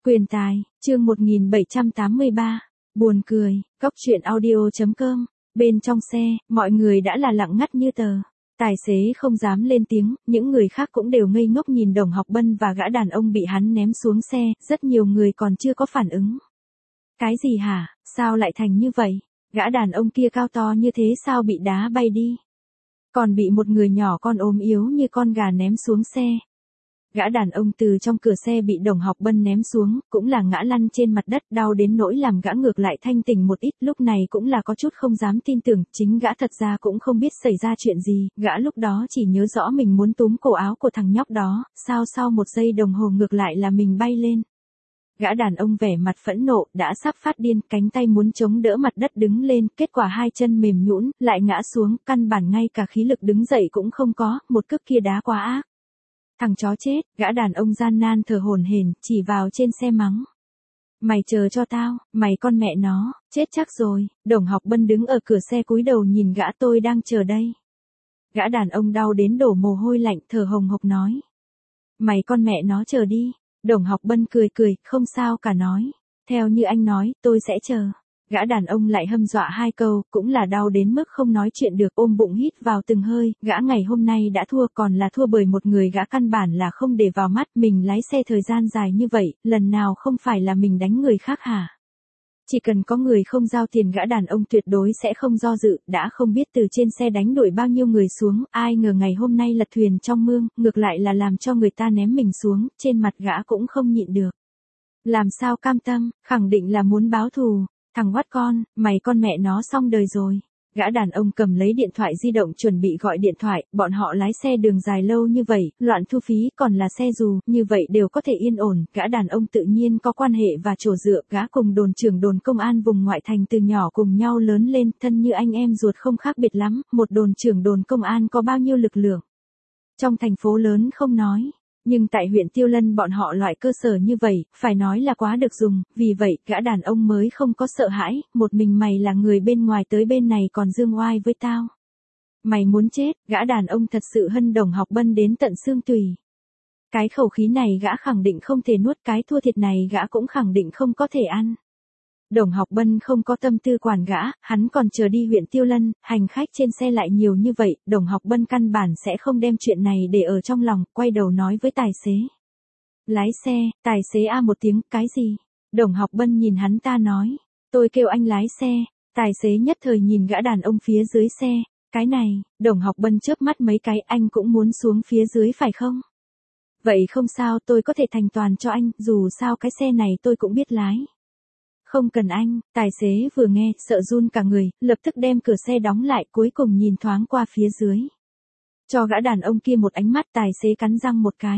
Quyền tài, chương 1783. Buồn cười, Cóc truyện audio.com. Bên trong xe, mọi người đã là lặng ngắt như tờ. Tài xế không dám lên tiếng, những người khác cũng đều ngây ngốc nhìn Đồng Học Bân và gã đàn ông bị hắn ném xuống xe, rất nhiều người còn chưa có phản ứng. Cái gì hả, sao lại thành như vậy? Gã đàn ông kia cao to như thế sao bị đá bay đi? Còn bị một người nhỏ con ốm yếu như con gà ném xuống xe. Gã đàn ông từ trong cửa xe bị Đồng Học Bân ném xuống, cũng là ngã lăn trên mặt đất, đau đến nỗi làm gã ngược lại thanh tỉnh một ít, lúc này cũng là có chút không dám tin tưởng, chính gã thật ra cũng không biết xảy ra chuyện gì, gã lúc đó chỉ nhớ rõ mình muốn túm cổ áo của thằng nhóc đó, sao sau một giây đồng hồ ngược lại là mình bay lên. Gã đàn ông vẻ mặt phẫn nộ, đã sắp phát điên, cánh tay muốn chống đỡ mặt đất đứng lên, kết quả hai chân mềm nhũn, lại ngã xuống, căn bản ngay cả khí lực đứng dậy cũng không có, một cước kia đá quá ác. Thằng chó chết, gã đàn ông gian nan thở hổn hển, chỉ vào trên xe mắng. Mày chờ cho tao, mày con mẹ nó, chết chắc rồi. Đồng Học Bân đứng ở cửa xe cúi đầu nhìn gã, tôi đang chờ đây. Gã đàn ông đau đến đổ mồ hôi lạnh, thở hồng hộc nói. Mày con mẹ nó chờ đi. Đồng Học Bân cười cười, không sao cả nói. Theo như anh nói, tôi sẽ chờ. Gã đàn ông lại hâm dọa hai câu, cũng là đau đến mức không nói chuyện được, ôm bụng hít vào từng hơi, gã ngày hôm nay đã thua, còn là thua bởi một người gã căn bản là không để vào mắt, mình lái xe thời gian dài như vậy, lần nào không phải là mình đánh người khác hả? Chỉ cần có người không giao tiền gã đàn ông tuyệt đối sẽ không do dự, đã không biết từ trên xe đánh đuổi bao nhiêu người xuống, ai ngờ ngày hôm nay lật thuyền trong mương, ngược lại là làm cho người ta ném mình xuống, trên mặt gã cũng không nhịn được. Làm sao cam tâm, khẳng định là muốn báo thù. Thằng oát con, mày con mẹ nó xong đời rồi. Gã đàn ông cầm lấy điện thoại di động chuẩn bị gọi điện thoại, bọn họ lái xe đường dài lâu như vậy, loạn thu phí còn là xe dù, như vậy đều có thể yên ổn, gã đàn ông tự nhiên có quan hệ và chỗ dựa, gã cùng đồn trưởng đồn công an vùng ngoại thành từ nhỏ cùng nhau lớn lên, thân như anh em ruột không khác biệt lắm, một đồn trưởng đồn công an có bao nhiêu lực lượng. Trong thành phố lớn không nói. Nhưng tại huyện Tiêu Lân bọn họ loại cơ sở như vậy, phải nói là quá được dùng, vì vậy gã đàn ông mới không có sợ hãi, một mình mày là người bên ngoài tới bên này còn dương oai với tao. Mày muốn chết, gã đàn ông thật sự hân Đồng Học Bân đến tận xương tùy. Cái khẩu khí này gã khẳng định không thể nuốt, cái thua thiệt này gã cũng khẳng định không có thể ăn. Đồng Học Bân không có tâm tư quản gã, hắn còn chờ đi huyện Tiêu Lân, hành khách trên xe lại nhiều như vậy, Đồng Học Bân căn bản sẽ không đem chuyện này để ở trong lòng, quay đầu nói với tài xế. Lái xe, tài xế a một tiếng, cái gì? Đồng Học Bân nhìn hắn ta nói, tôi kêu anh lái xe, tài xế nhất thời nhìn gã đàn ông phía dưới xe, cái này, Đồng Học Bân chớp mắt mấy cái, anh cũng muốn xuống phía dưới phải không? Vậy không sao, tôi có thể thành toàn cho anh, dù sao cái xe này tôi cũng biết lái. Không cần anh, tài xế vừa nghe, sợ run cả người, lập tức đem cửa xe đóng lại, cuối cùng nhìn thoáng qua phía dưới. Cho gã đàn ông kia một ánh mắt, tài xế cắn răng một cái.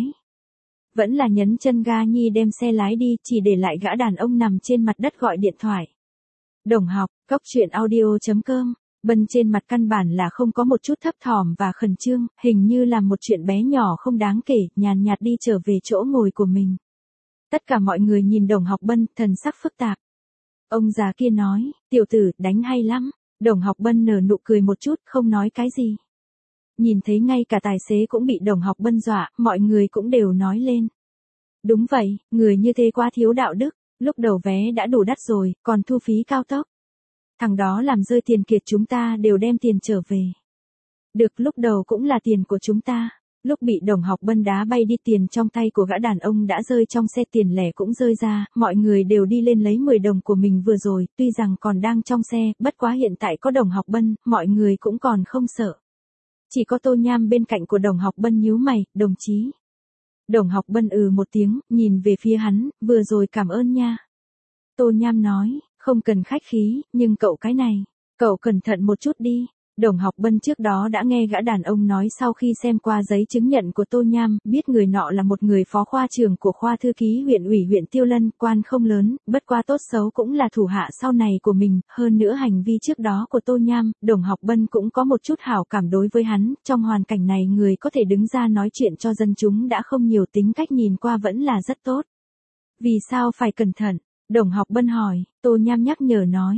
Vẫn là nhấn chân ga nhi đem xe lái đi, chỉ để lại gã đàn ông nằm trên mặt đất gọi điện thoại. Đồng Học, Cóc truyện audio.com. Bân trên mặt căn bản là không có một chút thấp thỏm và khẩn trương, hình như là một chuyện bé nhỏ không đáng kể, nhàn nhạt đi trở về chỗ ngồi của mình. Tất cả mọi người nhìn Đồng Học Bân, thần sắc phức tạp. Ông già kia nói, tiểu tử, đánh hay lắm. Đồng Học Bân nở nụ cười một chút, không nói cái gì. Nhìn thấy ngay cả tài xế cũng bị Đồng Học Bân dọa, mọi người cũng đều nói lên. Đúng vậy, người như thế quá thiếu đạo đức, lúc đầu vé đã đủ đắt rồi, còn thu phí cao tốc. Thằng đó làm rơi tiền kiệt chúng ta đều đem tiền trở về. Được, lúc đầu cũng là tiền của chúng ta. Lúc bị Đồng Học Bân đá bay đi, tiền trong tay của gã đàn ông đã rơi trong xe, tiền lẻ cũng rơi ra, mọi người đều đi lên lấy 10 đồng của mình vừa rồi, tuy rằng còn đang trong xe, bất quá hiện tại có Đồng Học Bân, mọi người cũng còn không sợ. Chỉ có Tô Nham bên cạnh của Đồng Học Bân nhíu mày, đồng chí. Đồng Học Bân một tiếng, nhìn về phía hắn, vừa rồi cảm ơn nha. Tô Nham nói, không cần khách khí, nhưng cậu cái này, cậu cẩn thận một chút đi. Đồng Học Bân trước đó đã nghe gã đàn ông nói sau khi xem qua giấy chứng nhận của Tô Nham, biết người nọ là một người phó khoa trưởng của khoa thư ký huyện ủy huyện Tiêu Lân, quan không lớn, bất qua tốt xấu cũng là thủ hạ sau này của mình, hơn nữa hành vi trước đó của Tô Nham, Đồng Học Bân cũng có một chút hảo cảm đối với hắn, trong hoàn cảnh này người có thể đứng ra nói chuyện cho dân chúng đã không nhiều, tính cách nhìn qua vẫn là rất tốt. Vì sao phải cẩn thận? Đồng Học Bân hỏi, Tô Nham nhắc nhở nói.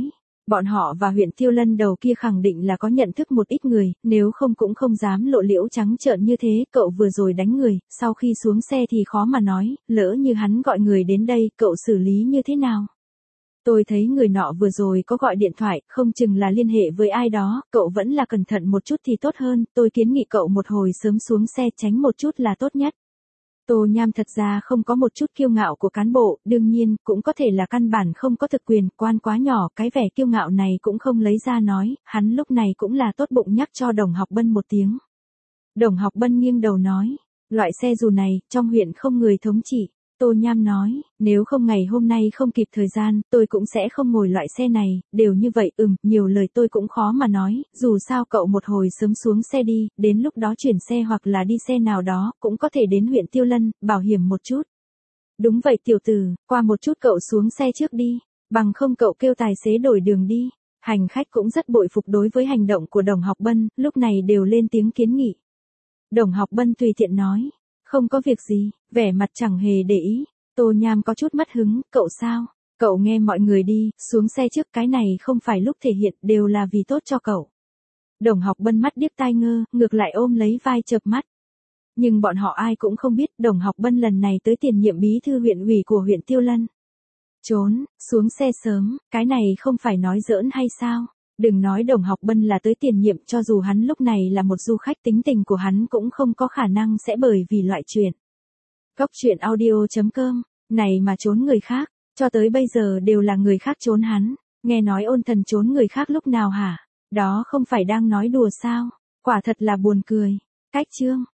Bọn họ và huyện Tiêu Lân đầu kia khẳng định là có nhận thức một ít người, nếu không cũng không dám lộ liễu trắng trợn như thế, cậu vừa rồi đánh người, sau khi xuống xe thì khó mà nói, lỡ như hắn gọi người đến đây, cậu xử lý như thế nào? Tôi thấy người nọ vừa rồi có gọi điện thoại, không chừng là liên hệ với ai đó, cậu vẫn là cẩn thận một chút thì tốt hơn, tôi kiến nghị cậu một hồi sớm xuống xe tránh một chút là tốt nhất. Tô Nham thật ra không có một chút kiêu ngạo của cán bộ, đương nhiên, cũng có thể là căn bản không có thực quyền, quan quá nhỏ, cái vẻ kiêu ngạo này cũng không lấy ra nói, hắn lúc này cũng là tốt bụng nhắc cho Đồng Học Bân một tiếng. Đồng Học Bân nghiêng đầu nói, loại xe dù này, trong huyện không người thống trị. Tô Nham nói, nếu không ngày hôm nay không kịp thời gian, tôi cũng sẽ không ngồi loại xe này, đều như vậy, nhiều lời tôi cũng khó mà nói, dù sao cậu một hồi sớm xuống xe đi, đến lúc đó chuyển xe hoặc là đi xe nào đó, cũng có thể đến huyện Tiêu Lân, bảo hiểm một chút. Đúng vậy tiểu tử, qua một chút cậu xuống xe trước đi, bằng không cậu kêu tài xế đổi đường đi. Hành khách cũng rất bội phục đối với hành động của Đồng Học Bân, lúc này đều lên tiếng kiến nghị. Đồng Học Bân tùy tiện nói. Không có việc gì, vẻ mặt chẳng hề để ý. Tô Nham có chút mất hứng, cậu sao? Cậu nghe mọi người đi, xuống xe trước, cái này không phải lúc thể hiện, đều là vì tốt cho cậu. Đồng Học Bân mắt điếc tai ngơ, ngược lại ôm lấy vai chợp mắt. Nhưng bọn họ ai cũng không biết, Đồng Học Bân lần này tới tiền nhiệm bí thư huyện ủy của huyện Tiêu Lân. Trốn, xuống xe sớm, cái này không phải nói giỡn hay sao? Đừng nói Đồng Học Bân là tới tiền nhiệm, cho dù hắn lúc này là một du khách, tính tình của hắn cũng không có khả năng sẽ bởi vì loại chuyện. Cóc truyện audio.com, này mà trốn người khác, cho tới bây giờ đều là người khác trốn hắn, nghe nói Ôn Thần trốn người khác lúc nào hả? Đó không phải đang nói đùa sao? Quả thật là buồn cười. Cách chương